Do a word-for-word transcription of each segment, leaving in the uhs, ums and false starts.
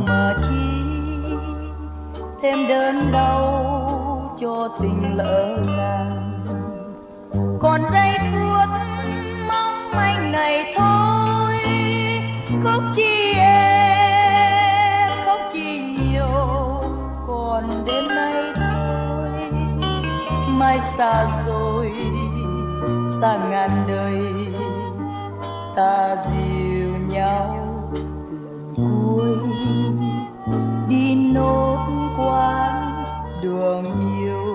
không mà chi thêm đớn đau cho tình lỡ làng. Còn giây phút mong manh này thôi, khóc chi em khóc chi nhiều, còn đêm nay thôi mai xa rồi xa ngàn đời, ta dìu nhau lần cuối đi nốt quãng đường yêu.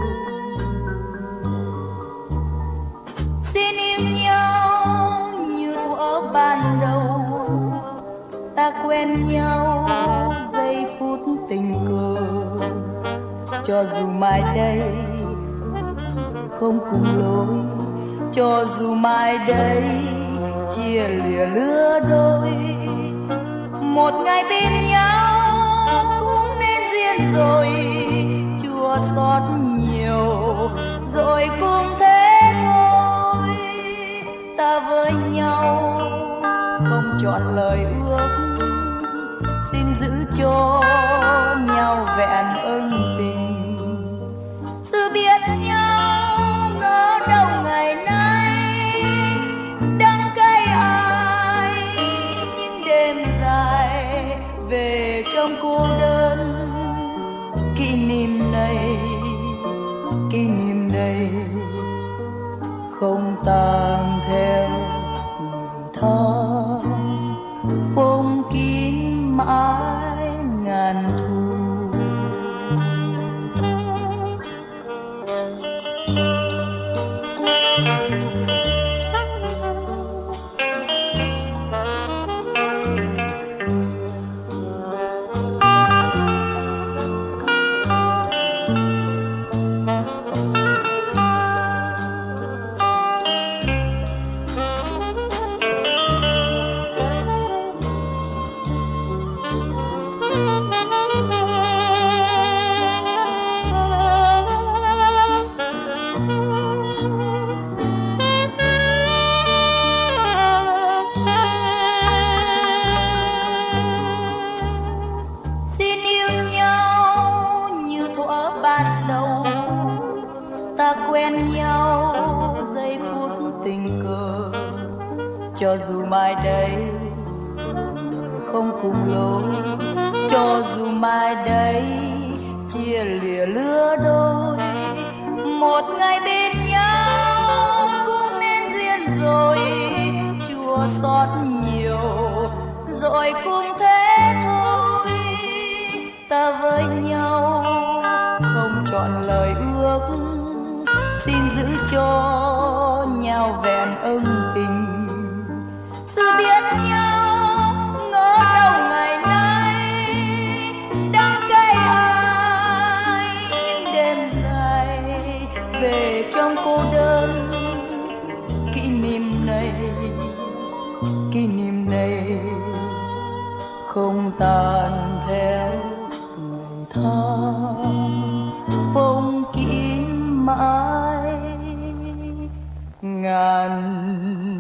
Xin yêu nhau như thuở ban đầu, ta quen nhau giây phút tình cờ, cho dù mai đây không cùng lối, cho dù mai đây chia lìa lứa đôi, một ngày bên nhau cũng nên duyên rồi, chua xót nhiều rồi cũng thế thôi. Ta với nhau không chọn lời ước, xin giữ cho nhau vẹn ân tình. Sự biết nhau ngỡ đâu ngày nay đắng cay ai, những đêm dài về trong cô đơn. Kỷ niệm này kỷ niệm này không tàn theo ngày tháng, phong kín mãi ngàn thu. Quen nhau giây phút tình cờ, cho dù mai đây đời không cùng lối, cho dù mai đây chia lìa lứa đôi, một ngày bên nhau cũng nên duyên rồi, chua xót nhiều rồi cũng thế thôi. Ta với nhau không chọn lời ước, xin giữ cho nhau vẹn ân tình. Sự biết nhau ngỡ đâu ngày nay đắng cay ai, những đêm dài về trong cô đơn. Kỷ niệm này kỷ niệm này không tàn theo ngày tháng, phong kín mãi ngàn